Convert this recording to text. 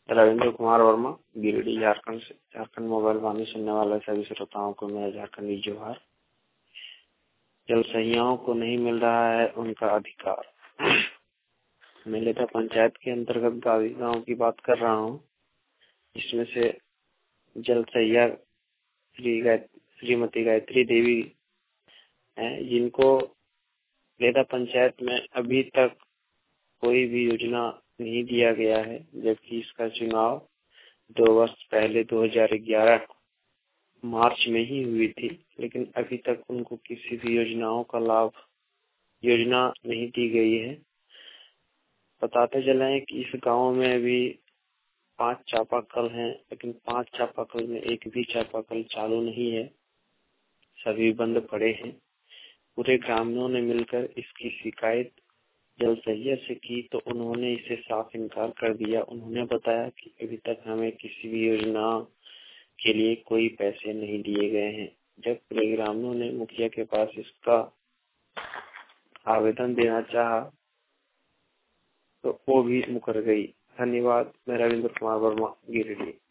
रविंद्र कुमार वर्मा, गिरिडीह, झारखंड से। झारखंड मोबाइल वाणी सुनने वाले सभी श्रोताओं को मेरा झारखंडी जोहार। जल सहियाओं को नहीं मिल रहा है उनका अधिकार। मैं लेटा पंचायत के अंतर्गत गावी गांव की बात कर रहा हूँ, जिसमें से जल सहिया श्रीमती गायत्री देवी है, जिनको लेटा पंचायत में अभी तक कोई भी योजना नहीं दिया गया है, जबकि इसका चुनाव 2 वर्ष पहले 2011 मार्च में ही हुई थी, लेकिन अभी तक उनको किसी भी योजना नहीं दी गई है। बताते चले कि इस गांव में अभी 5 चापाकल हैं, लेकिन 5 चापाकल में एक भी चापाकल चालू नहीं है, सभी बंद पड़े हैं। पूरे ग्रामीणों ने मिलकर इसकी शिकायत जल सहिया से की तो उन्होंने इसे साफ इनकार कर दिया। उन्होंने बताया कि अभी तक हमें किसी भी योजना के लिए कोई पैसे नहीं दिए गए हैं। जब पूरे ग्रामीणों ने मुखिया के पास इसका आवेदन देना चाहा तो वो भी मुकर गई। धन्यवाद। मैं रविंद्र कुमार वर्मा, गिरिडीह।